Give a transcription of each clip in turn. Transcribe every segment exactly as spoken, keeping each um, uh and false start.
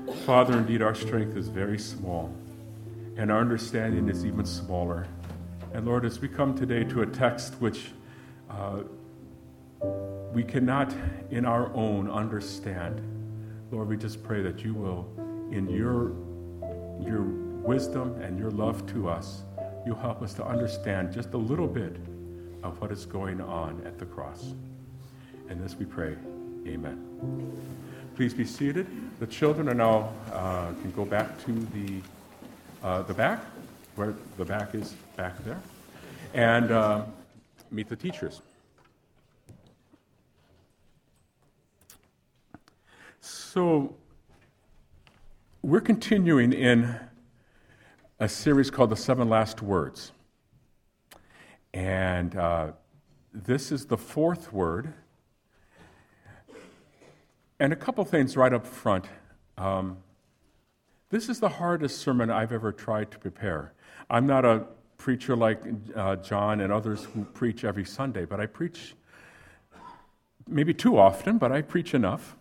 Father, indeed, our strength is very small, and our understanding is even smaller. And Lord, as we come today to a text which uh, we cannot in our own understand, Lord, we just pray that you will, in your, your wisdom and your love to us, you'll help us to understand just a little bit of what is going on at the cross. And this we pray, amen. Please be seated. The children are now, uh, can go back to the, uh, the back, where the back is back there, and uh, meet the teachers. So, we're continuing in a series called The Seven Last Words. And uh, this is the fourth word. And a couple things right up front. Um, this is the hardest sermon I've ever tried to prepare. I'm not a preacher like uh, John and others who preach every Sunday, but I preach maybe too often, but I preach enough.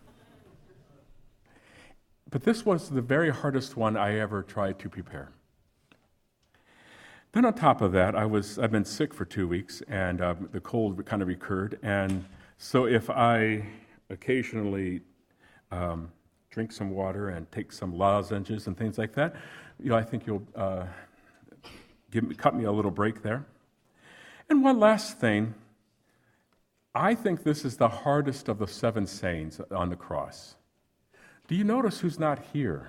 But this was the very hardest one I ever tried to prepare. Then on top of that, I was, I've been sick for two weeks, and uh, the cold kind of recurred. And so if I occasionally um, drink some water and take some lozenges and things like that, you know, I think you'll uh, give me, cut me a little break there. And one last thing, I think this is the hardest of the seven sayings on the cross. Do you notice who's not here?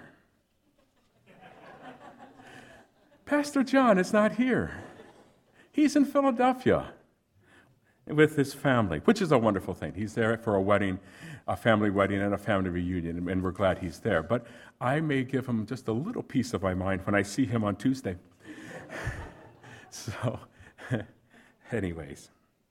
Pastor John is not here. He's in Philadelphia with his family, which is a wonderful thing. He's there for a wedding, a family wedding, and a family reunion, and we're glad he's there. But I may give him just a little piece of my mind when I see him on Tuesday. So, anyways.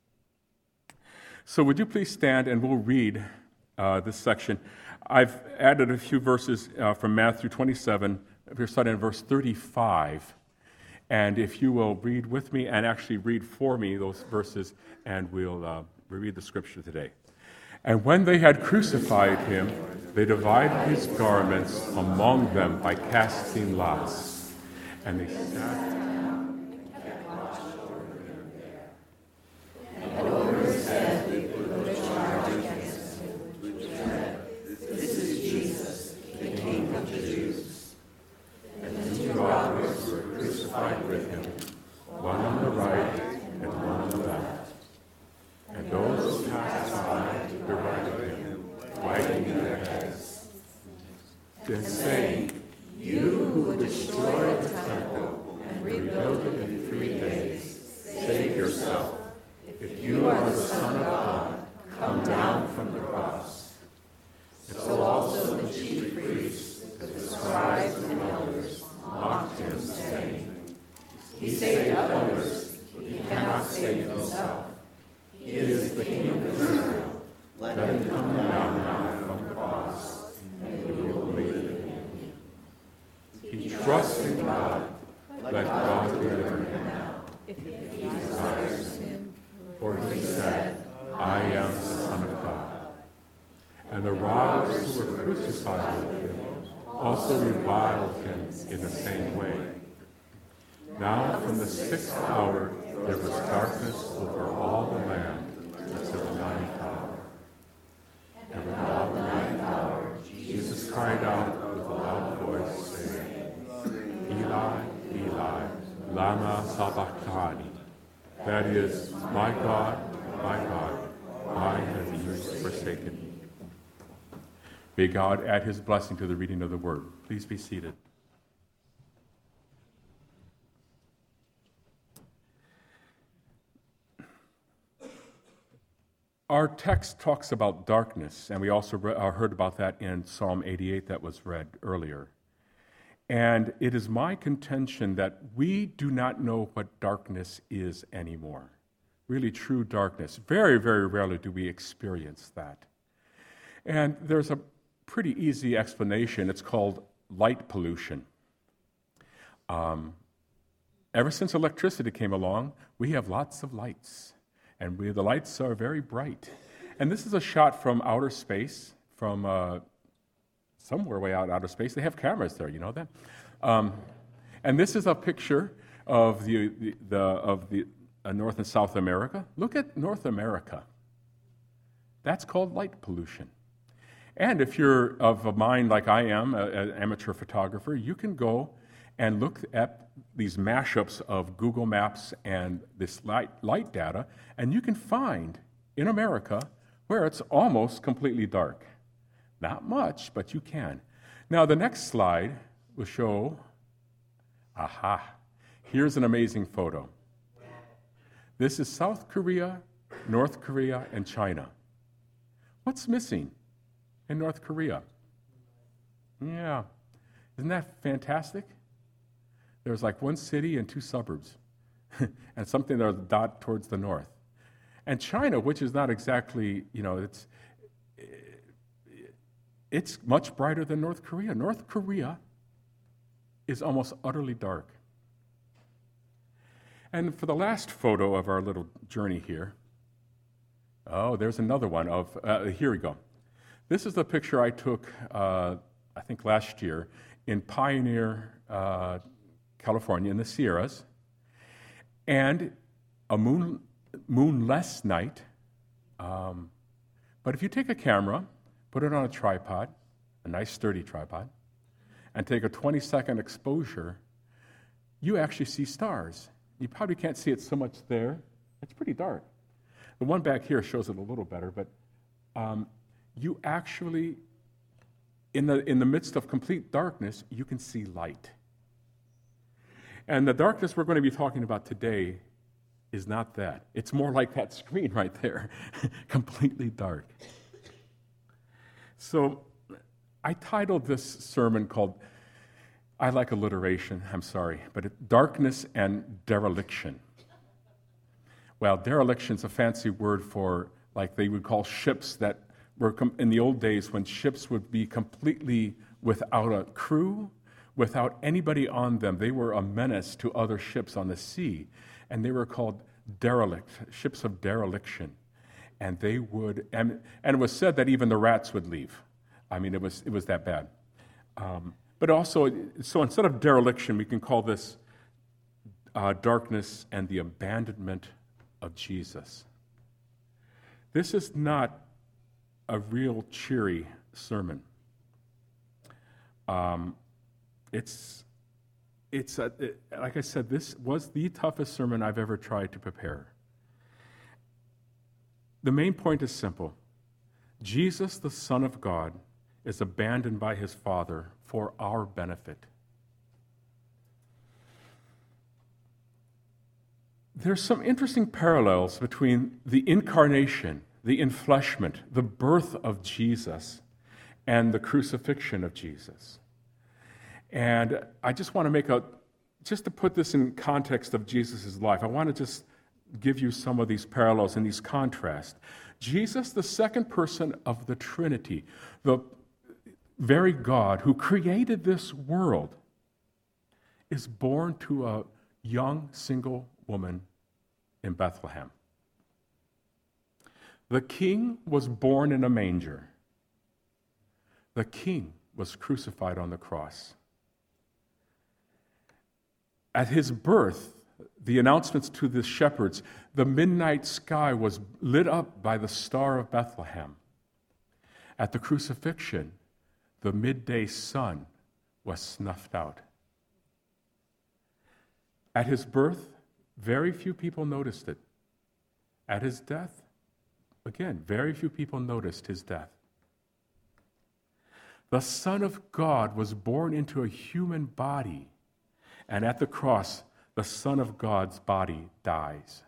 So would you please stand, and we'll read uh, this section. I've added a few verses uh, from Matthew twenty-seven. We're starting in verse thirty-five. And if you will read with me and actually read for me those verses, and we'll uh, read the scripture today. And when they had crucified him, they divided his garments among them by casting lots. And they sat down and kept watch over him there. And over his head they put a charge against him, which read, "This is Jesus, the King of the Jews." And two robbers were crucified with him, one on the right and one on the left. And those who passed by derided him, wagging their heads, and saying, "You who would destroy the temple and rebuild it in three days, save yourself. If you are the Son of God, come down from the cross." And so also the chief priests, the scribes and elders, mocked him, saying, "He saved others, he cannot save himself. He is the King of Israel. Let him come down now from the cross, and we will believe in him." He trusts in God. Let God deliver him now, if he desires him. For he said, "I am the Son of God." And the robbers who were crucified with him also reviled him in the same way. Now from the sixth hour there was darkness over all the land until the ninth hour. And about the ninth hour Jesus cried out with a loud voice, saying, "Eli, Eli, lama sabachthani?" That is, "My God, my God, why have you forsaken me?" May God add his blessing to the reading of the word. Please be seated. Our text talks about darkness, and we also re- uh, heard about that in Psalm eighty-eight that was read earlier. And it is my contention that we do not know what darkness is anymore. Really true darkness. Very, very rarely do we experience that. And there's a pretty easy explanation. It's called light pollution. Um, ever since electricity came along, we have lots of lights. And we, the lights are very bright. And this is a shot from outer space, from uh, somewhere way out outer space. They have cameras there, you know that? Um, and this is a picture of the, the, the of the uh, North and South America. Look at North America. That's called light pollution. And if you're of a mind like I am, an amateur photographer, you can go and look at these mashups of Google Maps and this light, light data, and you can find in America where it's almost completely dark. Not much, but you can. Now, the next slide will show, aha, here's an amazing photo. This is South Korea, North Korea, and China. What's missing in North Korea? Yeah, isn't that fantastic? There's like one city and two suburbs, and something that are dot towards the north. And China, which is not exactly, you know, it's it's much brighter than North Korea. North Korea is almost utterly dark. And for the last photo of our little journey here, oh, there's another one of, uh, here we go. This is the picture I took, uh, I think last year, in Pioneer, uh, California, in the Sierras. And a moon, moonless night. Um, but if you take a camera, put it on a tripod, a nice sturdy tripod, and take a twenty-second exposure, you actually see stars. You probably can't see it so much there. It's pretty dark. The one back here shows it a little better, but um, you actually, in the, in the midst of complete darkness, you can see light. And the darkness we're going to be talking about today is not that. It's more like that screen right there, completely dark. So I titled this sermon called, I like alliteration, I'm sorry, but it, Darkness and Dereliction. Well, dereliction's a fancy word for, like they would call ships that were, com- in the old days when ships would be completely without a crew, without anybody on them. They were a menace to other ships on the sea, and they were called derelict, ships of dereliction. And they would, and, and it was said that even the rats would leave. I mean, it was it was that bad. Um, but also, so instead of dereliction, we can call this uh, darkness and the abandonment of Jesus. This is not a real cheery sermon. Um, it's it's a, it, like I said, this was the toughest sermon I've ever tried to prepare. The main point is simple. Jesus, the Son of God, is abandoned by his Father for our benefit. There's some interesting parallels between the incarnation, the enfleshment, the birth of Jesus, and the crucifixion of Jesus. And I just want to make a, just to put this in context of Jesus' life, I want to just give you some of these parallels and these contrasts. Jesus, the second person of the Trinity, the very God who created this world, is born to a young single woman in Bethlehem. The king was born in a manger. The king was crucified on the cross. At his birth, the announcements to the shepherds, the midnight sky was lit up by the star of Bethlehem. At the crucifixion, the midday sun was snuffed out. At his birth, very few people noticed it. At his death, again, very few people noticed his death. The Son of God was born into a human body, and at the cross, the Son of God's body dies.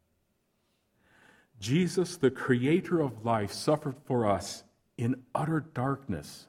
Jesus, the creator of life, suffered for us in utter darkness.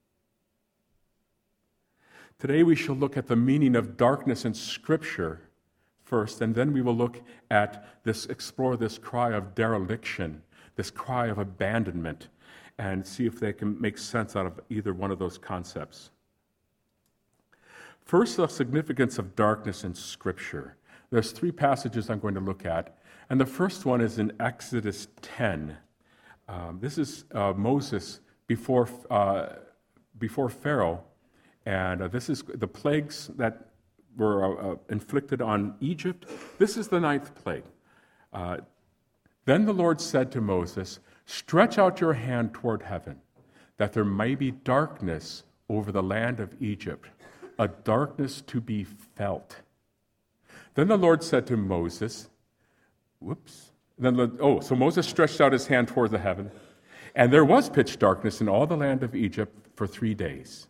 Today we shall look at the meaning of darkness in Scripture first, and then we will look at this, explore this cry of dereliction, this cry of abandonment, and see if they can make sense out of either one of those concepts. First, the significance of darkness in Scripture. There's three passages I'm going to look at, and the first one is in Exodus ten. Um, this is uh, Moses before uh, before Pharaoh, and uh, this is the plagues that were uh, uh, inflicted on Egypt. This is the ninth plague. Uh, then the Lord said to Moses, "Stretch out your hand toward heaven, that there may be darkness over the land of Egypt, a darkness to be felt." Then the Lord said to Moses, whoops, then the, oh, so Moses stretched out his hand toward the heaven, and there was pitch darkness in all the land of Egypt for three days.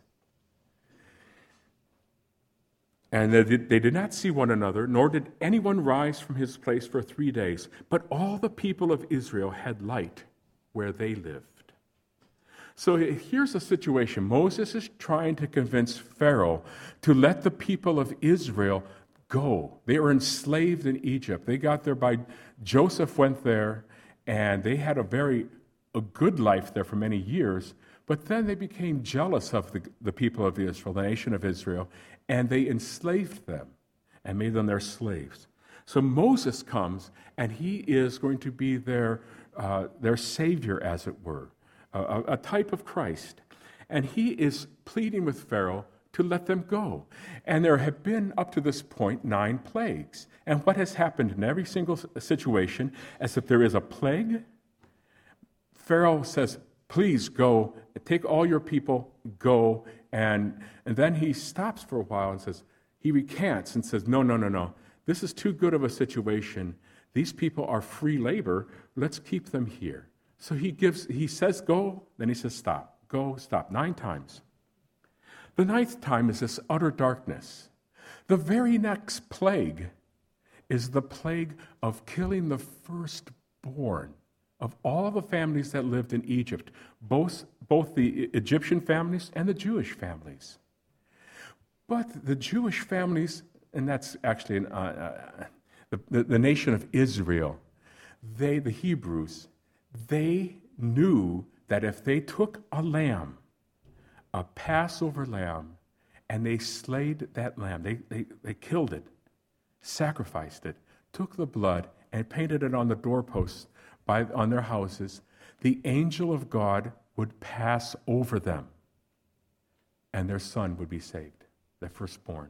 And they did, they did not see one another, nor did anyone rise from his place for three days. But all the people of Israel had light where they lived. So here's a situation. Moses is trying to convince Pharaoh to let the people of Israel go. They were enslaved in Egypt. They got there by, Joseph went there, and they had a very a good life there for many years. But then they became jealous of the, the people of Israel, the nation of Israel, and they enslaved them and made them their slaves. So Moses comes, and he is going to be their, uh, their savior, as it were, a, a type of Christ. And he is pleading with Pharaoh to let them go. And there have been, up to this point, nine plagues. And what has happened in every single situation is that there is a plague. Pharaoh says, "Please go, take all your people, go." And, and then he stops for a while and says, he recants and says, no, no, no, no. This is too good of a situation. These people are free labor. Let's keep them here. So he gives, he says go, then he says stop, go, stop, nine times. The ninth time is this utter darkness. The very next plague is the plague of killing the firstborn of all the families that lived in Egypt, both, both the Egyptian families and the Jewish families. But the Jewish families, and that's actually an, uh, uh, the, the, the nation of Israel, they, the Hebrews, they knew that if they took a lamb, a Passover lamb, and they slayed that lamb, they, they, they killed it, sacrificed it, took the blood, and painted it on the doorposts by, on their houses, the angel of God would pass over them, and their son would be saved, their firstborn.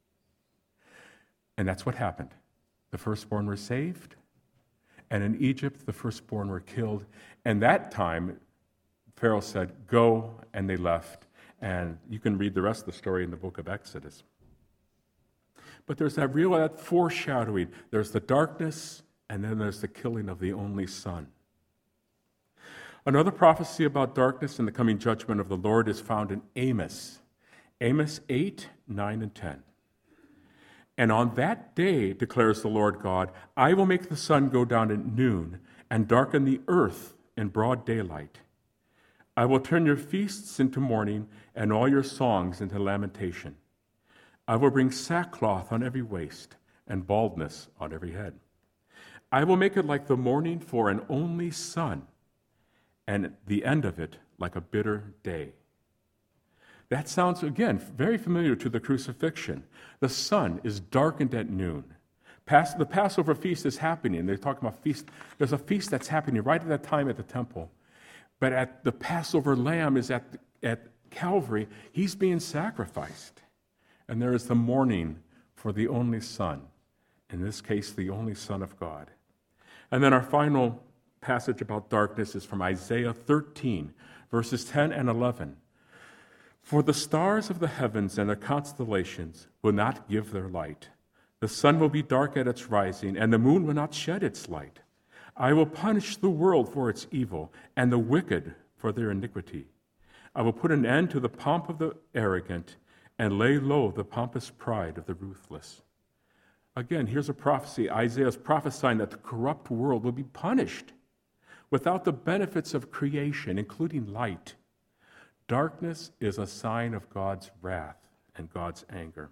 And that's what happened. The firstborn were saved, and in Egypt, the firstborn were killed. And that time, Pharaoh said, go, and they left. And you can read the rest of the story in the book of Exodus. But there's that real that foreshadowing. There's the darkness, and then there's the killing of the only son. Another prophecy about darkness and the coming judgment of the Lord is found in Amos. Amos eight, nine, and ten. And on that day, declares the Lord God, I will make the sun go down at noon and darken the earth in broad daylight. I will turn your feasts into mourning and all your songs into lamentation. I will bring sackcloth on every waist and baldness on every head. I will make it like the mourning for an only son, and the end of it like a bitter day. That sounds, again, very familiar to the crucifixion. The sun is darkened at noon. Pas- the Passover feast is happening. They're talking about feast. There's a feast that's happening right at that time at the temple. But at the Passover lamb is at, at Calvary. He's being sacrificed. And there is the mourning for the only son. In this case, the only Son of God. And then our final passage about darkness is from Isaiah thirteen, verses ten and eleven. For the stars of the heavens and the constellations will not give their light. The sun will be dark at its rising, and the moon will not shed its light. I will punish the world for its evil, and the wicked for their iniquity. I will put an end to the pomp of the arrogant, and lay low the pompous pride of the ruthless. Again, here's a prophecy. Isaiah is prophesying that the corrupt world will be punished without the benefits of creation, including light. Darkness is a sign of God's wrath and God's anger.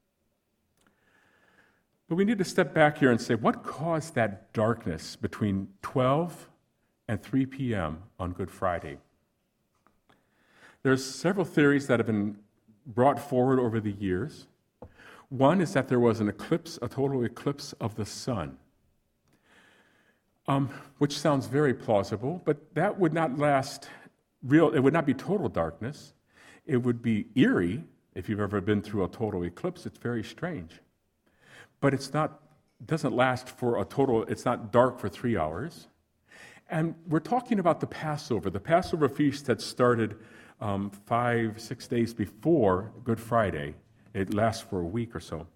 But we need to step back here and say, what caused that darkness between twelve and three p.m. on Good Friday? There's several theories that have been brought forward over the years. One is that there was an eclipse, a total eclipse of the sun, um, which sounds very plausible, but that would not last real, it would not be total darkness. It would be eerie if you've ever been through a total eclipse. It's very strange. But it's not, doesn't last for a total, it's not dark for three hours. And we're talking about the Passover. The Passover feast had started um, five, six days before Good Friday. It lasts for a week or so.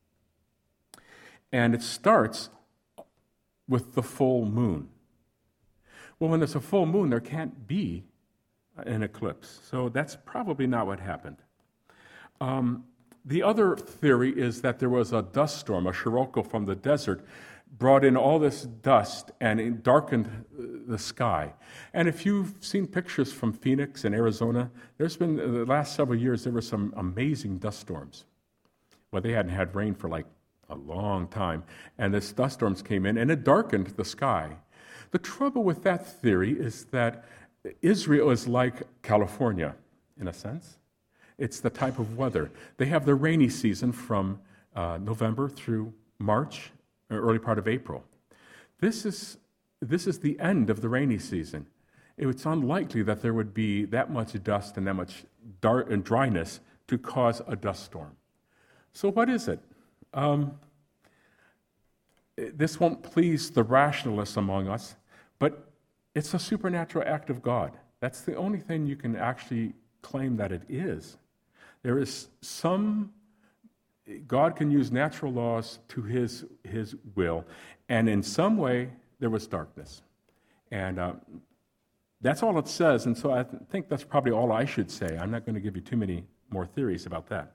And it starts with the full moon. Well, when there's a full moon, there can't be an eclipse. So that's probably not what happened. Um, the other theory is that there was a dust storm, a scirocco from the desert, brought in all this dust and it darkened the sky. And if you've seen pictures from Phoenix and Arizona, there's been, the last several years, there were some amazing dust storms. Well, they hadn't had rain for like a long time. And this dust storms came in and it darkened the sky. The trouble with that theory is that Israel is like California, in a sense. It's the type of weather. They have the rainy season from uh, November through March, early part of April. This is this is the end of the rainy season. It's unlikely that there would be that much dust and that much dark and dryness to cause a dust storm. So what is it? Um, this won't please the rationalists among us, but it's a supernatural act of God. That's the only thing you can actually claim that it is. There is some God can use natural laws to his, his will, and in some way, there was darkness. And uh, that's all it says, and so I th- think that's probably all I should say. I'm not going to give you too many more theories about that.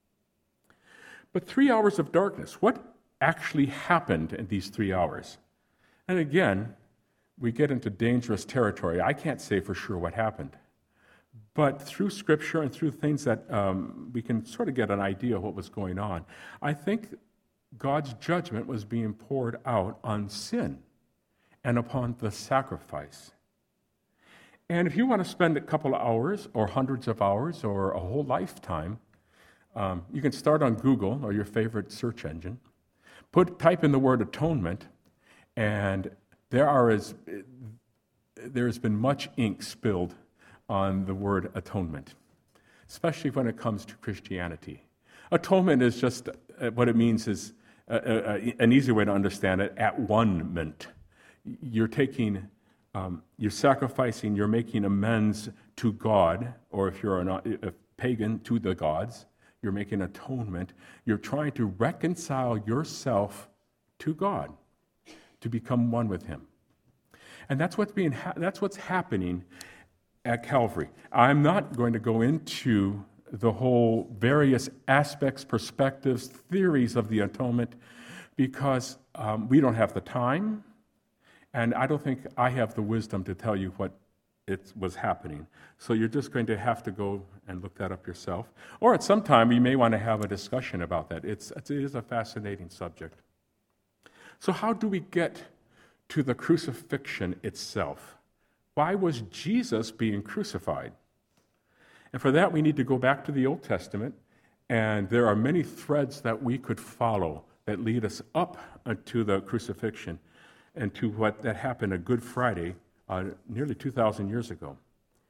But three hours of darkness, what actually happened in these three hours? And again, we get into dangerous territory. I can't say for sure what happened. But through Scripture and through things that um, we can sort of get an idea of what was going on, I think God's judgment was being poured out on sin and upon the sacrifice. And if you want to spend a couple of hours or hundreds of hours or a whole lifetime, um, you can start on Google or your favorite search engine, put type in the word atonement, and there are as there has been much ink spilled on the word atonement, especially when it comes to Christianity. Atonement is just, uh, what it means is, uh, uh, an easy way to understand it, at one-ment. You're taking, um, you're sacrificing, you're making amends to God, or if you're a, a pagan, to the gods. You're making atonement. You're trying to reconcile yourself to God, to become one with Him. And that's what's being, ha- that's what's happening at Calvary. I'm not going to go into the whole various aspects, perspectives, theories of the atonement because um, we don't have the time, and I don't think I have the wisdom to tell you what it was happening. So you're just going to have to go and look that up yourself. Or at some time, you may want to have a discussion about that. It's, it is a fascinating subject. So how do we get to the crucifixion itself? Why was Jesus being crucified? And for that, we need to go back to the Old Testament, and there are many threads that we could follow that lead us up to the crucifixion and to what that happened on Good Friday uh, nearly two thousand years ago.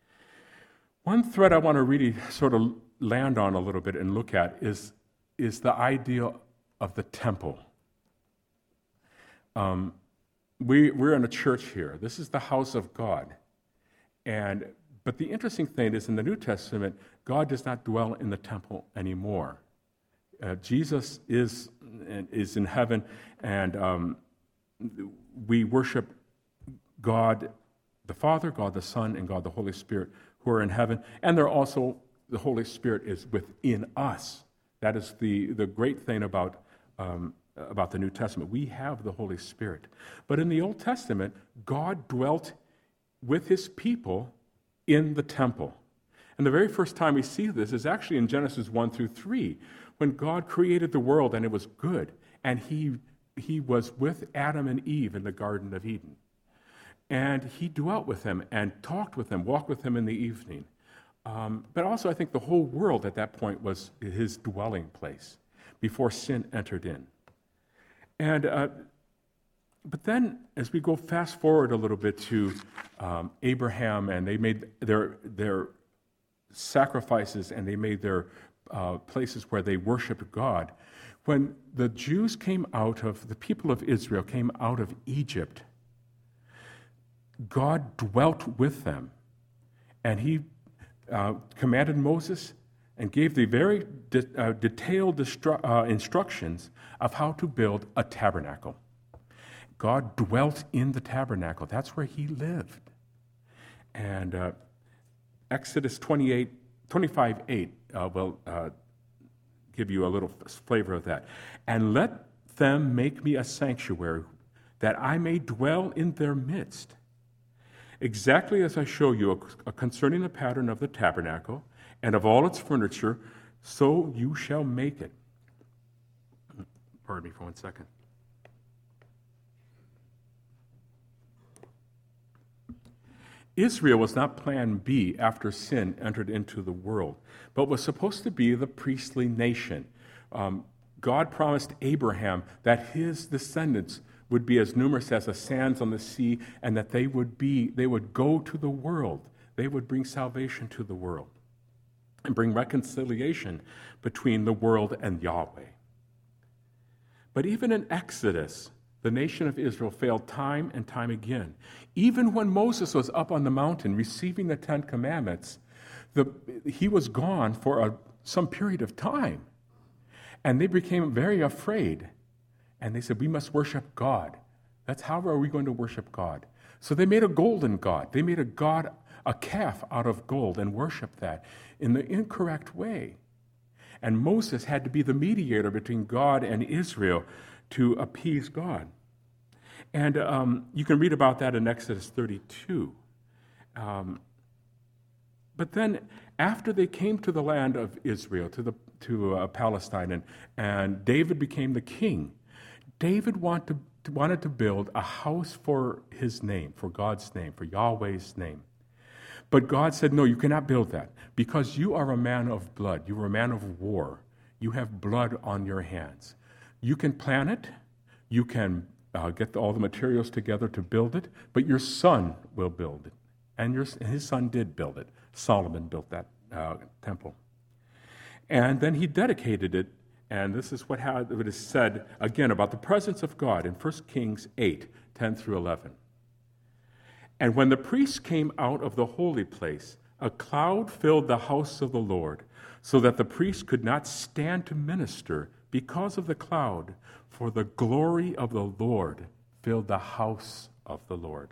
One thread I want to really sort of land on a little bit and look at is, is the idea of the temple. Um, We, we're in a church here. This is the house of God. And but the interesting thing is in the New Testament, God does not dwell in the temple anymore. Uh, Jesus is, is in heaven, and um, we worship God the Father, God the Son, and God the Holy Spirit who are in heaven. And they're also, the Holy Spirit is within us. That is the, the great thing about um, about the New Testament. We have the Holy Spirit. But in the Old Testament, God dwelt with his people in the temple. And the very first time we see this is actually in Genesis one through three, when God created the world and it was good, and he, he was with Adam and Eve in the Garden of Eden. And he dwelt with them and talked with them, walked with them in the evening. Um, but also I think the whole world at that point was his dwelling place before sin entered in. And uh, but then, as we go fast forward a little bit to um, Abraham, and they made their their sacrifices and they made their uh, places where they worshiped God. When the Jews came out of, the people of Israel came out of Egypt, God dwelt with them. And he uh, commanded Moses and gave the very de- uh, detailed destru- uh, instructions of how to build a tabernacle. God dwelt in the tabernacle. That's where he lived. And uh, Exodus twenty-eight, twenty-five eight uh, will uh, give you a little flavor of that. And let them make me a sanctuary, that I may dwell in their midst. Exactly as I show you concerning the pattern of the tabernacle and of all its furniture, so you shall make it. Pardon me for one second. Israel was not plan B after sin entered into the world, but was supposed to be the priestly nation. Um, God promised Abraham that his descendants would be as numerous as the sands on the sea, and that they would be, they would go to the world. They would bring salvation to the world and bring reconciliation between the world and Yahweh. But even in Exodus, the nation of Israel failed time and time again. Even when Moses was up on the mountain receiving the Ten Commandments, the, he was gone for a, some period of time. And they became very afraid. And they said, we must worship God. That's how are we going to worship God? So they made a golden god. They made a god, a calf out of gold, and worshiped that in the incorrect way. And Moses had to be the mediator between God and Israel to appease God. And um, you can read about that in Exodus thirty-two. Um, but then after they came to the land of Israel, to, the, to uh, Palestine, and, and David became the king, David want to, wanted to build a house for his name, for God's name, for Yahweh's name. But God said, no, you cannot build that because you are a man of blood. You are a man of war. You have blood on your hands. You can plan it. You can uh, get all the materials together to build it, but your son will build it. And, your, and his son did build it. Solomon built that uh, temple. And then he dedicated it. And this is what it is said, again, about the presence of God in First Kings eight, ten through eleven. And when the priests came out of the holy place, a cloud filled the house of the Lord, so that the priests could not stand to minister because of the cloud, for the glory of the Lord filled the house of the Lord.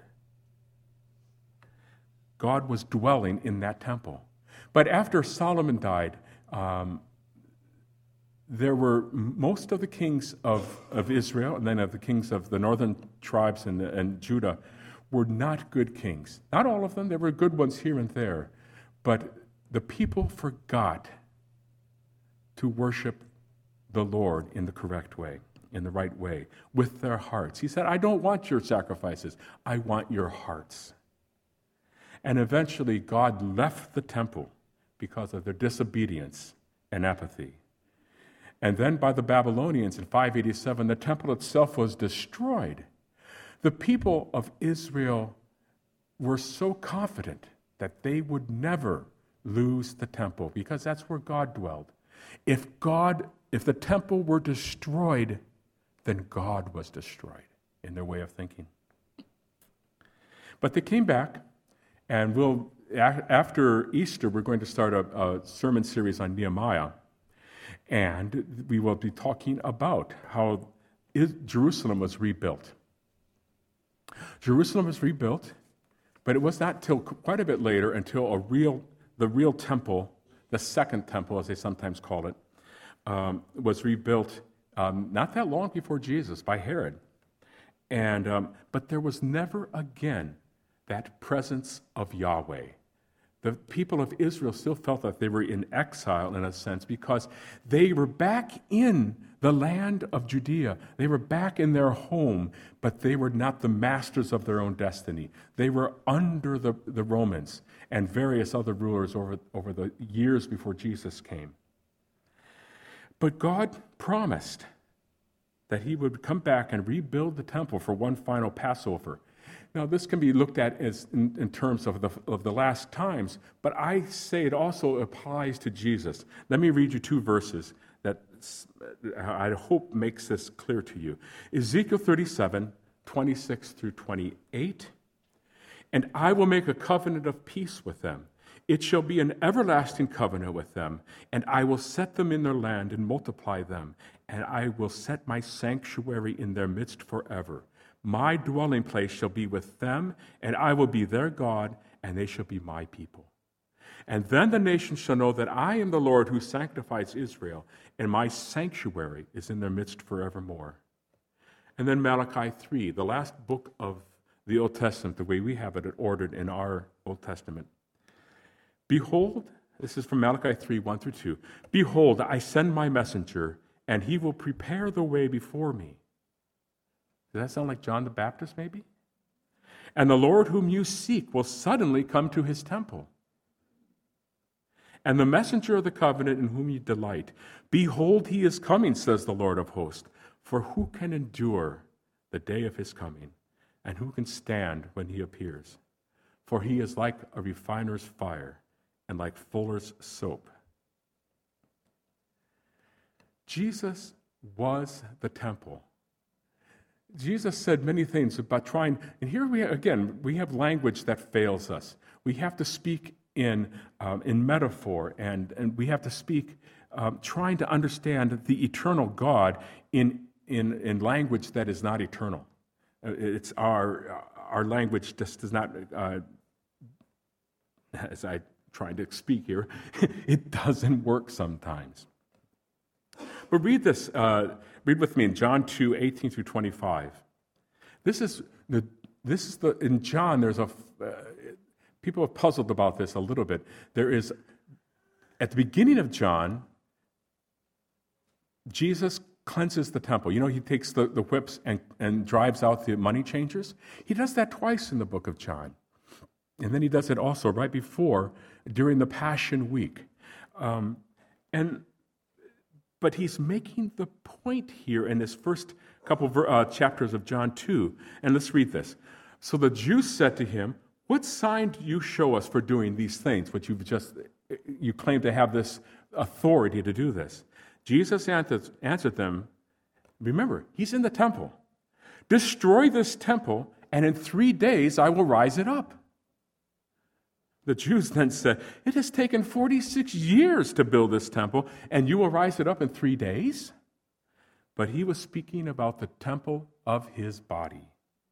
God was dwelling in that temple. But after Solomon died, um, there were most of the kings of, of Israel, and then of the kings of the northern tribes and, and Judah, were not good kings. Not all of them. There were good ones here and there. But the people forgot to worship the Lord in the correct way, in the right way, with their hearts. He said, I don't want your sacrifices. I want your hearts. And eventually God left the temple because of their disobedience and apathy. And then by the Babylonians in five eighty-seven, the temple itself was destroyed. The people of Israel were so confident that they would never lose the temple because that's where God dwelled. If God, if the temple were destroyed, then God was destroyed in their way of thinking. But they came back, and we'll, after Easter, we're going to start a, a sermon series on Nehemiah. And we will be talking about how Jerusalem was rebuilt. Jerusalem was rebuilt, but it was not till quite a bit later until a real, the real temple, the second temple, as they sometimes call it, um, was rebuilt um, not that long before Jesus by Herod. And um, but there was never again that presence of Yahweh. The people of Israel still felt that they were in exile in a sense because they were back in the land of Judea. They were back in their home, but they were not the masters of their own destiny. They were under the, the Romans and various other rulers over, over the years before Jesus came. But God promised that he would come back and rebuild the temple for one final Passover. Now, this can be looked at as in, in terms of the, of the last times, but I say it also applies to Jesus. Let me read you two verses that I hope makes this clear to you. Ezekiel thirty-seven, twenty-six through twenty-eight. And I will make a covenant of peace with them. It shall be an everlasting covenant with them, and I will set them in their land and multiply them, and I will set my sanctuary in their midst forever. My dwelling place shall be with them, and I will be their God, and they shall be my people. And then the nations shall know that I am the Lord who sanctifies Israel, and my sanctuary is in their midst forevermore. And then Malachi three, the last book of the Old Testament, the way we have it ordered in our Old Testament. Behold, this is from Malachi three, one through two. Behold, I send my messenger, and he will prepare the way before me. Does that sound like John the Baptist, maybe? And the Lord whom you seek will suddenly come to his temple. And the messenger of the covenant in whom you delight, behold, he is coming, says the Lord of hosts. For who can endure the day of his coming? And who can stand when he appears? For he is like a refiner's fire and like fuller's soap. Jesus was the temple. Jesus said many things about trying, and here we again, we have language that fails us. We have to speak in um, in metaphor, and, and we have to speak um, trying to understand the eternal God in, in, in language that is not eternal. It's our, our language just does not, uh, as I trying to speak here, it doesn't work sometimes. But read this, uh, read with me in John two, eighteen through twenty-five. This is the, this is the, in John, there's a, uh, people have puzzled about this a little bit. There is, at the beginning of John, Jesus cleanses the temple. You know, he takes the, the whips and, and drives out the money changers. He does that twice in the book of John. And then he does it also right before, during the Passion Week. Um, and But he's making the point here in this first couple of uh, chapters of John two. And let's read this. So the Jews said to him, what sign do you show us for doing these things, which you've just, you claim to have this authority to do this? Jesus answered, answered them, remember, he's in the temple. Destroy this temple, and in three days I will rise it up. The Jews then said, it has taken forty-six years to build this temple, and you will rise it up in three days? But he was speaking about the temple of his body.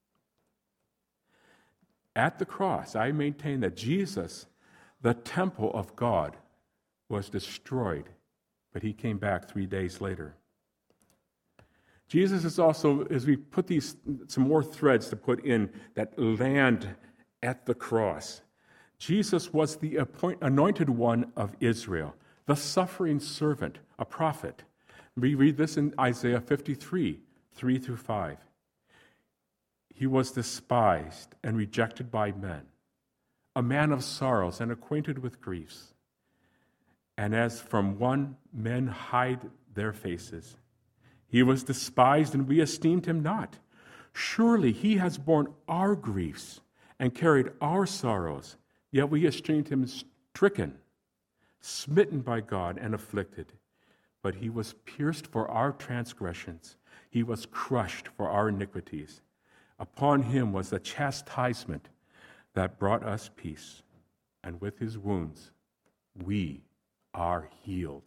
At the cross, I maintain that Jesus, the temple of God, was destroyed, but he came back three days later. Jesus is also, as we put these, some more threads to put in that land at the cross, Jesus was the appoint, anointed one of Israel, the suffering servant, a prophet. We read this in Isaiah fifty-three, three through five. He was despised and rejected by men, a man of sorrows and acquainted with griefs. And as from one men hide their faces, he was despised and we esteemed him not. Surely he has borne our griefs and carried our sorrows, yet we esteemed him stricken, smitten by God, and afflicted. But he was pierced for our transgressions. He was crushed for our iniquities. Upon him was the chastisement that brought us peace, and with his wounds we are healed.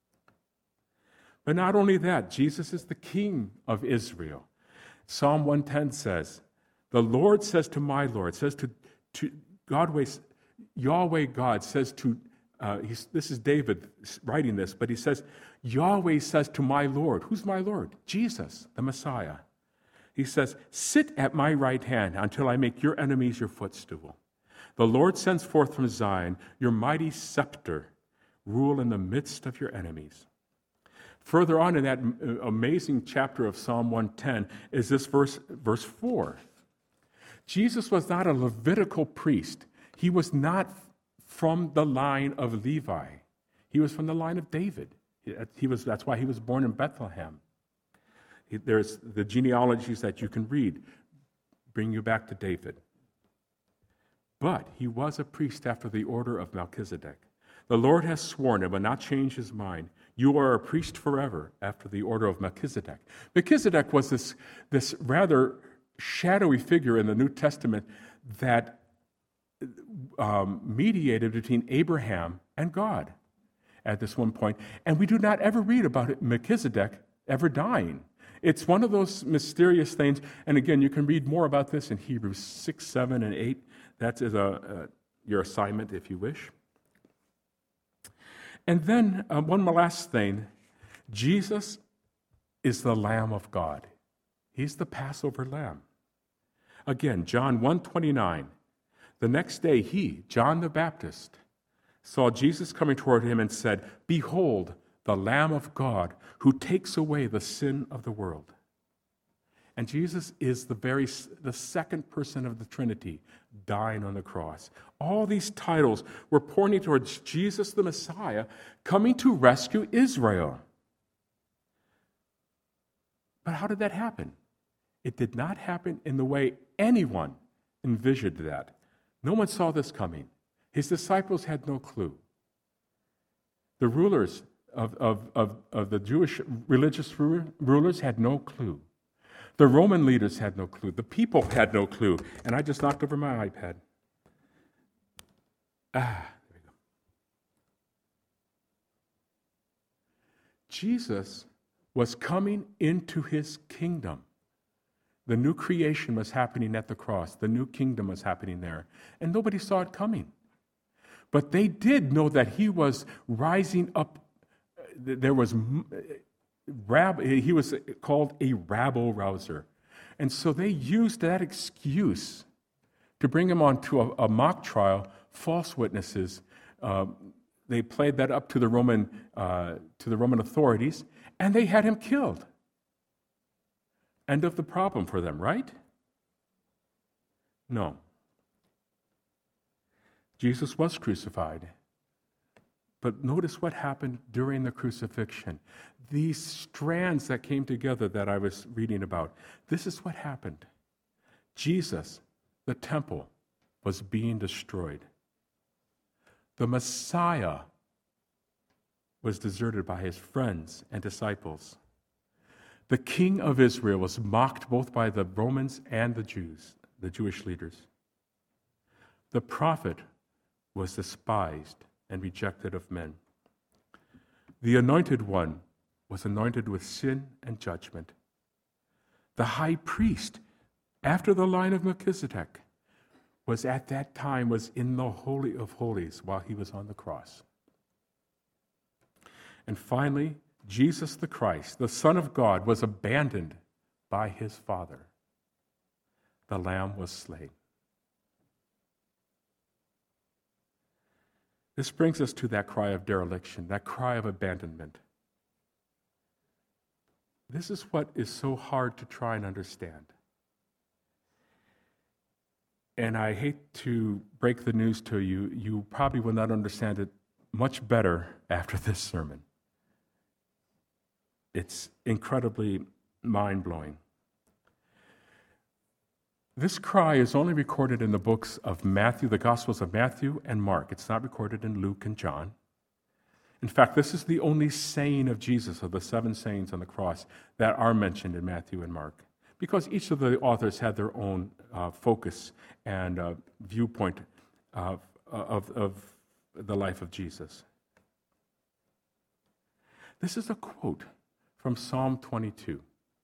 But not only that, Jesus is the King of Israel. Psalm one ten says, the Lord says to my Lord, says to, to God, Yahweh God says to, uh, he's, this is David writing this, but he says, Yahweh says to my Lord. Who's my Lord? Jesus, the Messiah. He says, sit at my right hand until I make your enemies your footstool. The Lord sends forth from Zion your mighty scepter, rule in the midst of your enemies. Further on in that amazing chapter of Psalm one ten is this verse, verse four. Jesus was not a Levitical priest. He was not from the line of Levi. He was from the line of David. He was, that's why he was born in Bethlehem. There's the genealogies that you can read. bring you back to David. But he was a priest after the order of Melchizedek. The Lord has sworn and will not change his mind. You are a priest forever after the order of Melchizedek. Melchizedek was this, this rather shadowy figure in the New Testament that um, mediated between Abraham and God at this one point. And we do not ever read about Melchizedek ever dying. It's one of those mysterious things. And again, you can read more about this in Hebrews six, seven, and eight. That is a, a, your assignment if you wish. And then uh, one last thing. Jesus is the Lamb of God. He's the Passover Lamb. Again, John one twenty-nine. The next day he, John the Baptist, saw Jesus coming toward him and said, "Behold, the Lamb of God who takes away the sin of the world." And Jesus is the very the second person of the Trinity dying on the cross. All these titles were pointing towards Jesus the Messiah coming to rescue Israel. But how did that happen? It did not happen in the way anyone envisioned that. No one saw this coming. His disciples had no clue. The rulers of, of, of, of the Jewish religious rulers had no clue. The Roman leaders had no clue. The people had no clue. And I just knocked over my iPad. Ah, there we go. Jesus was coming into his kingdom. The new creation was happening at the cross. The new kingdom was happening there. And nobody saw it coming. But they did know that he was rising up. There was... Rab, he was called a rabble-rouser. And so they used that excuse to bring him on to a, a mock trial, false witnesses. Uh, they played that up to the Roman uh, to the Roman authorities, and they had him killed. End of the problem for them, right? No. Jesus was crucified. But notice what happened during the crucifixion. These strands that came together that I was reading about, this is what happened. Jesus, the temple, was being destroyed. The Messiah was deserted by his friends and disciples. The King of Israel was mocked both by the Romans and the Jews, the Jewish leaders. The prophet was despised and rejected of men. The anointed one was anointed with sin and judgment. The high priest, after the line of Melchizedek, was at that time was in the Holy of Holies while he was on the cross. And finally, Jesus the Christ, the Son of God, was abandoned by his Father. The Lamb was slain. This brings us to that cry of dereliction, that cry of abandonment. This is what is so hard to try and understand. And I hate to break the news to you, you probably will not understand it much better after this sermon. It's incredibly mind-blowing. This cry is only recorded in the books of Matthew, the Gospels of Matthew and Mark. It's not recorded in Luke and John. In fact, this is the only saying of Jesus, of the seven sayings on the cross, that are mentioned in Matthew and Mark, because each of the authors had their own uh, focus and uh, viewpoint of, of, of the life of Jesus. This is a quote from Psalm twenty-two.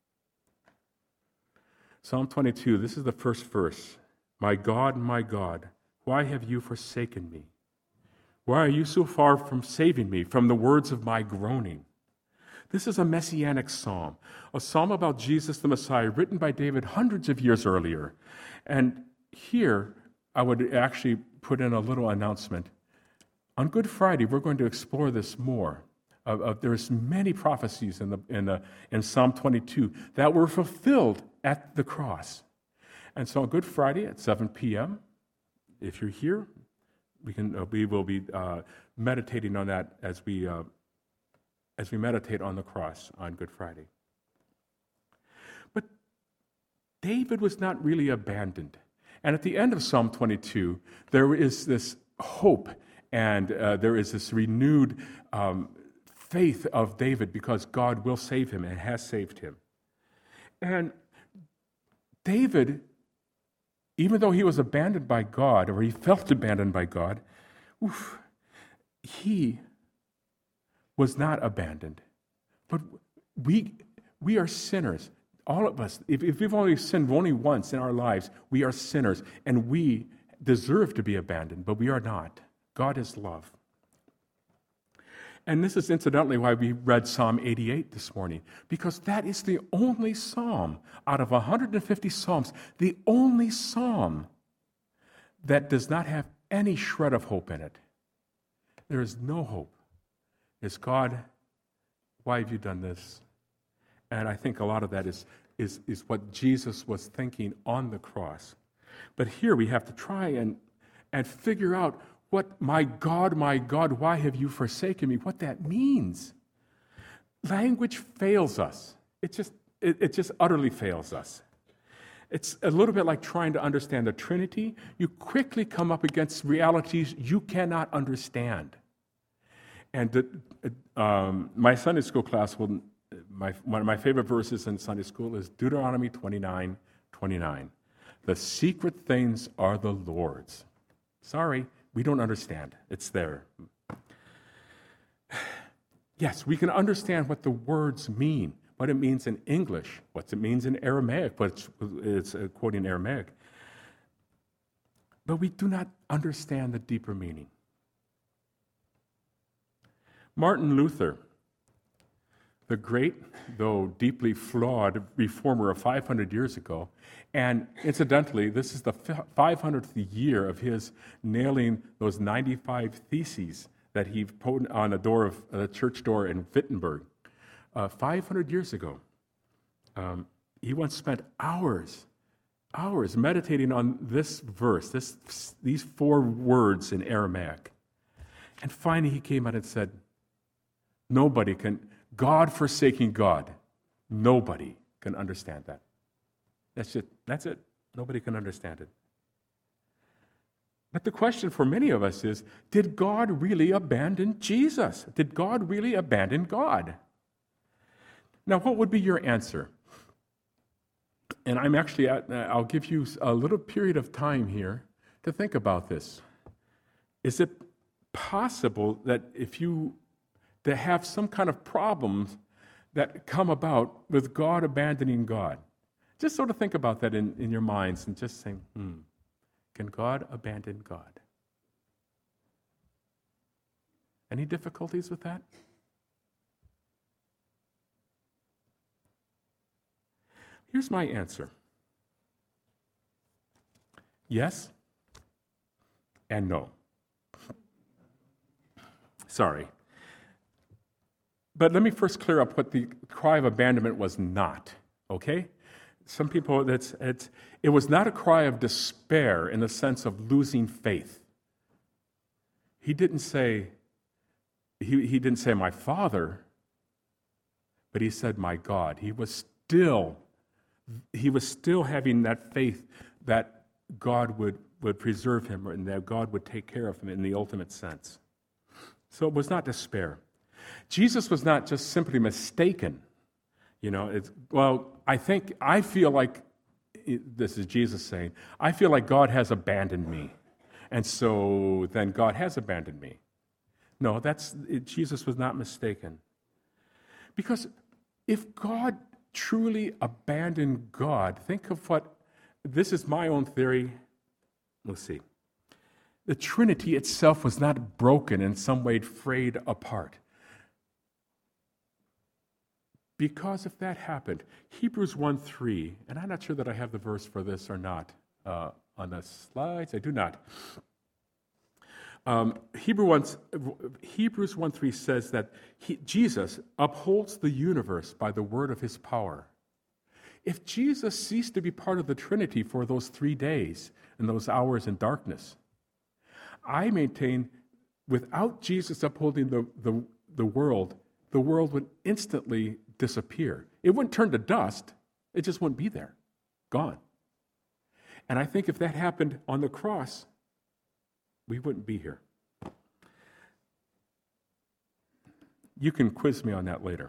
Psalm twenty-two, this is the first verse. My God, my God, why have you forsaken me? Why are you so far from saving me from the words of my groaning? This is a messianic psalm, a psalm about Jesus the Messiah, written by David hundreds of years earlier. And here, I would actually put in a little announcement. On Good Friday, we're going to explore this more. Uh, uh, there's many prophecies in, the, in, the, in Psalm twenty-two that were fulfilled at the cross. And so on Good Friday at seven p.m., if you're here, we can uh, we will be uh, meditating on that as we uh, as we meditate on the cross on Good Friday. But David was not really abandoned. And at the end of Psalm twenty-two, there is this hope and uh, there is this renewed um, faith of David because God will save him and has saved him. And David, even though he was abandoned by God, or he felt abandoned by God, oof, he was not abandoned. But we we are sinners. All of us, if, if we've only sinned only once in our lives, we are sinners, and we deserve to be abandoned, but we are not. God is love. And this is incidentally why we read Psalm eighty-eight this morning, because that is the only psalm out of one hundred fifty psalms, the only psalm that does not have any shred of hope in it. There is no hope. It's God, why have you done this? And I think a lot of that is, is, is what Jesus was thinking on the cross. But here we have to try and, and figure out what, my God, my God, why have you forsaken me? What that means. Language fails us. It just, it, it just utterly fails us. It's a little bit like trying to understand the Trinity. You quickly come up against realities you cannot understand. And the, um, my Sunday school class will... My, one of my favorite verses in Sunday school is Deuteronomy twenty-nine twenty-nine. The secret things are the Lord's. Sorry, we don't understand. It's there. Yes, we can understand what the words mean, what it means in English, what it means in Aramaic, but it's, it's uh, quoting Aramaic. But we do not understand the deeper meaning. Martin Luther, the great, though deeply flawed reformer of five hundred years ago. And incidentally, this is the five hundredth year of his nailing those ninety-five theses that he put on the door of the church door in Wittenberg. Uh, five hundred years ago, um, he once spent hours, hours meditating on this verse, this, these four words in Aramaic. And finally he came out and said, nobody can... God forsaking God. Nobody can understand that. That's it. That's it. Nobody can understand it. But the question for many of us is, did God really abandon Jesus? Did God really abandon God? Now, what would be your answer? And I'm actually at, I'll give you a little period of time here to think about this. Is it possible that if you to have some kind of problems that come about with God abandoning God? Just sort of think about that in, in your minds and just saying, hmm, can God abandon God? Any difficulties with that? Here's my answer. Yes and no. Sorry. But let me first clear up what the cry of abandonment was not, okay? Some people, that's, it's, it was not a cry of despair in the sense of losing faith. He didn't say, he, he didn't say, my Father, but he said, my God. He was still, he was still having that faith that God would, would preserve him and that God would take care of him in the ultimate sense. So it was not despair. Jesus was not just simply mistaken. You know, it's, well, I think, I feel like, this is Jesus saying, I feel like God has abandoned me. And so then God has abandoned me. No, that's, it, Jesus was not mistaken. Because if God truly abandoned God, think of what, this is my own theory. Let's see. The Trinity itself was not broken in some way, frayed apart. Because if that happened, Hebrews one three, and I'm not sure that I have the verse for this or not uh, on the slides. I do not. Um, Hebrews one three says that he, Jesus upholds the universe by the word of his power. If Jesus ceased to be part of the Trinity for those three days and those hours in darkness, I maintain without Jesus upholding the, the, the world, the world would instantly disappear. It wouldn't turn to dust. It just wouldn't be there gone. And I think if that happened on the cross, we wouldn't be here. You can quiz me on that later.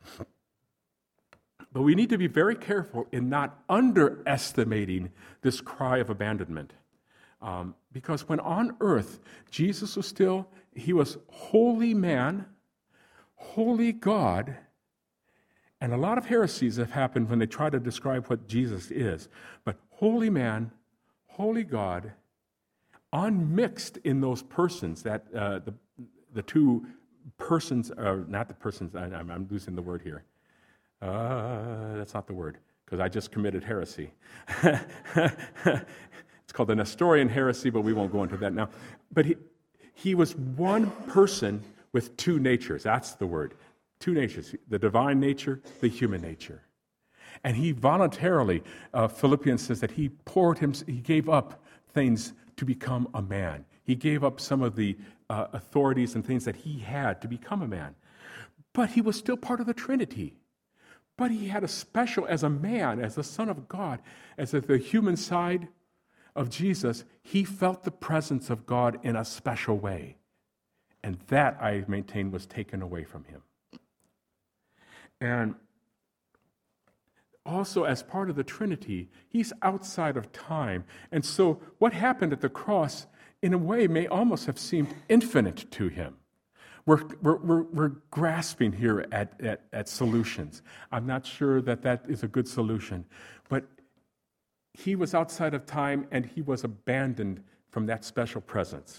But we need to be very careful in not underestimating this cry of abandonment. Um, because when on earth, Jesus was still, he was holy man, holy God, and a lot of heresies have happened when they try to describe what Jesus is. But holy man, holy God, unmixed in those persons, that uh, the, the two persons, uh, not the persons, I, I'm, I'm losing the word here. Uh, that's not the word, because I just committed heresy. It's called the Nestorian heresy, but we won't go into that now. But he, he was one person with two natures. That's the word. Two natures, the divine nature, the human nature. And he voluntarily, uh, Philippians says that he poured him, he gave up things to become a man. He gave up some of the uh, authorities and things that he had to become a man. But he was still part of the Trinity. But he had a special, as a man, as the Son of God, as the human side of Jesus, he felt the presence of God in a special way. And that, I maintain, was taken away from him. And also, as part of the Trinity, he's outside of time. And so what happened at the cross, in a way, may almost have seemed infinite to him. We're, we're, we're, we're grasping here at, at, at solutions. I'm not sure that that is a good solution. But he was outside of time, and he was abandoned from that special presence.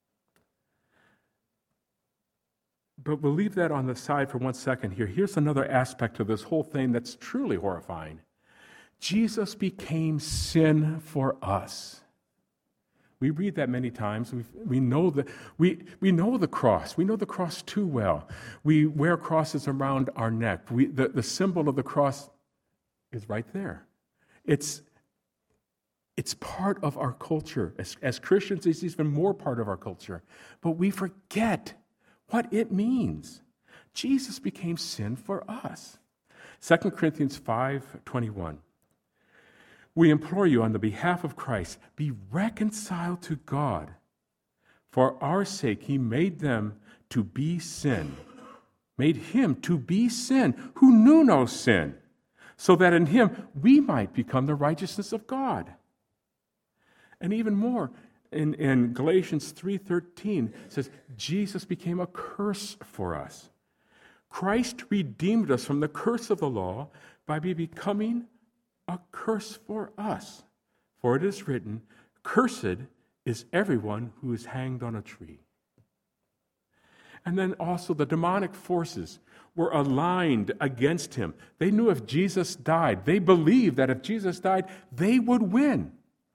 But we'll leave that on the side for one second here. Here's another aspect of this whole thing that's truly horrifying. Jesus became sin for us. We read that many times. We we know the we we know the cross. We know the cross too well. We wear crosses around our neck. We the, the symbol of the cross is right there. It's it's part of our culture. As, as Christians, it's even more part of our culture. But we forget what it means. Jesus became sin for us. Second Corinthians five twenty-one. We implore you on the behalf of Christ, be reconciled to God. For our sake, he made them to be sin. Made him to be sin, who knew no sin, so that in him we might become the righteousness of God. And even more, in, in Galatians three thirteen, it says, Jesus became a curse for us. Christ redeemed us from the curse of the law by becoming a curse for us. For it is written, cursed is everyone who is hanged on a tree. And then also the demonic forces were aligned against him. They knew if Jesus died, they believed that if Jesus died, they would win.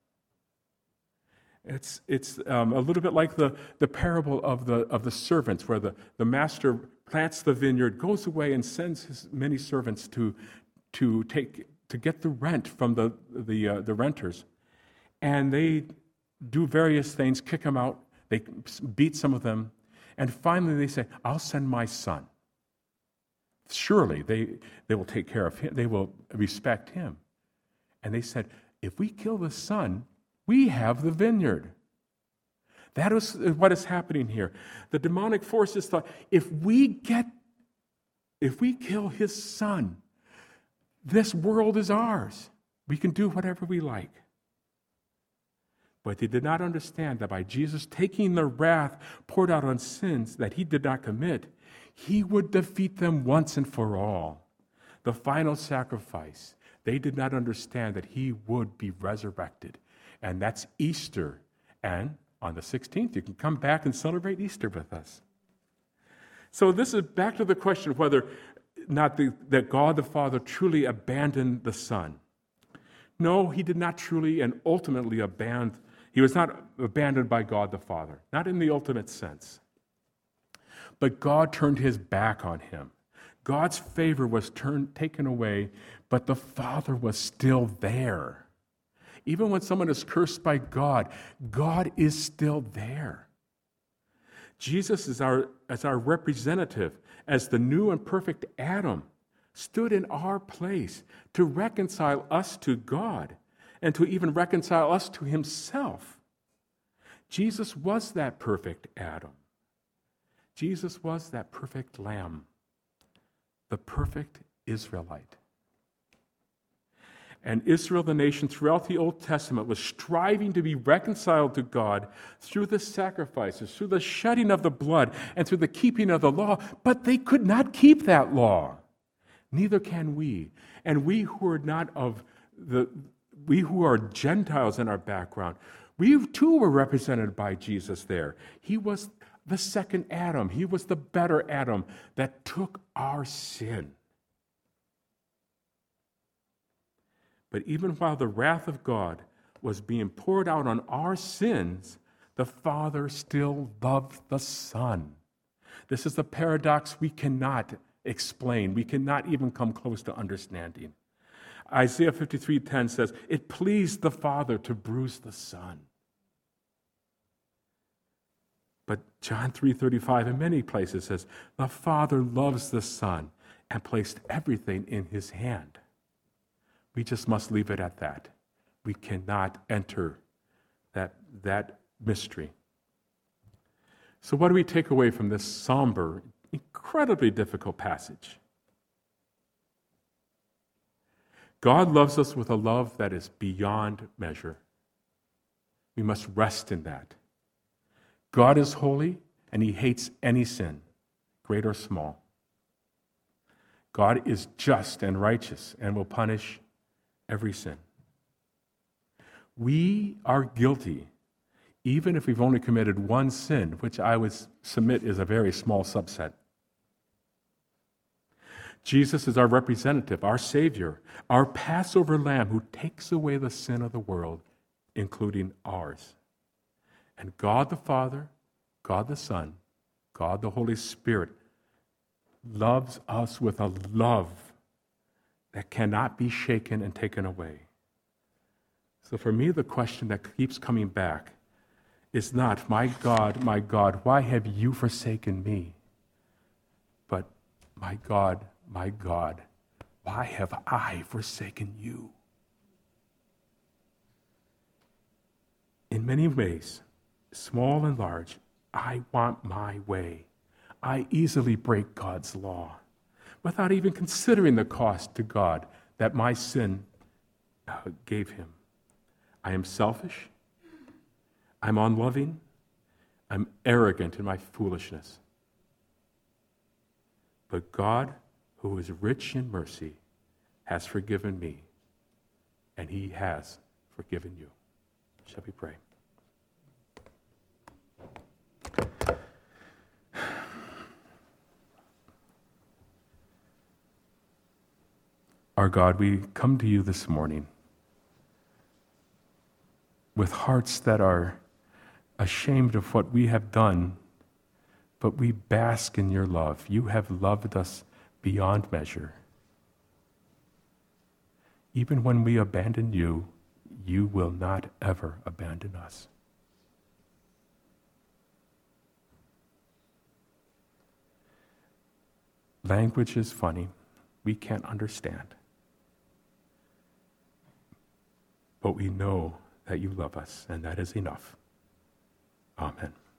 It's it's um, a little bit like the, the parable of the of the servants, where the, the master plants the vineyard, goes away and sends his many servants to to take to get the rent from the the uh, the renters, and they do various things, kick them out, they beat some of them, and finally they say, "I'll send my son. Surely they they will take care of him. They will respect him." And they said, "If we kill the son, we have the vineyard." That is what is happening here. The demonic forces thought, if we get, if we kill his son, this world is ours. We can do whatever we like. But they did not understand that by Jesus taking the wrath poured out on sins that he did not commit, he would defeat them once and for all. The final sacrifice. They did not understand that he would be resurrected. And that's Easter. And on the sixteenth, you can come back and celebrate Easter with us. So this is back to the question of whether not the, that God the Father truly abandoned the Son. No, he did not truly and ultimately abandon. He was not abandoned by God the Father, not in the ultimate sense. But God turned his back on him. God's favor was turned, taken away, but the Father was still there. Even when someone is cursed by God, God is still there. Jesus is our, as our representative, as the new and perfect Adam, stood in our place to reconcile us to God and to even reconcile us to himself. Jesus was that perfect Adam. Jesus was that perfect lamb, the perfect Israelite. And Israel, the nation, throughout the Old Testament, was striving to be reconciled to God through the sacrifices, through the shedding of the blood, and through the keeping of the law. But they could not keep that law. Neither can we. And we who are not of the, we who are Gentiles in our background, we too were represented by Jesus there. He was the second Adam. He was the better Adam that took our sin. But even while the wrath of God was being poured out on our sins, the Father still loved the Son. This is the paradox we cannot explain. We cannot even come close to understanding. Isaiah fifty-three ten says, "It pleased the Father to bruise the Son." But John three thirty-five in many places says, "The Father loves the Son and placed everything in his hand." We just must leave it at that. We cannot enter that, that mystery. So what do we take away from this somber, incredibly difficult passage? God loves us with a love that is beyond measure. We must rest in that. God is holy, and he hates any sin, great or small. God is just and righteous and will punish every sin. We are guilty, even if we've only committed one sin, which I would submit is a very small subset. Jesus is our representative, our Savior, our Passover Lamb who takes away the sin of the world, including ours. And God the Father, God the Son, God the Holy Spirit loves us with a love that cannot be shaken and taken away. So for me, the question that keeps coming back is not, "My God, my God, why have you forsaken me?" But, "My God, my God, why have I forsaken you?" In many ways, small and large, I want my way. I easily break God's law without even considering the cost to God that my sin uh, gave him. I am selfish. I'm unloving. I'm arrogant in my foolishness. But God, who is rich in mercy, has forgiven me, and he has forgiven you. Shall we pray? Our God, we come to you this morning with hearts that are ashamed of what we have done, but we bask in your love. You have loved us beyond measure. Even when we abandon you, you will not ever abandon us. Language is funny. We can't understand. But we know that you love us, and that is enough. Amen.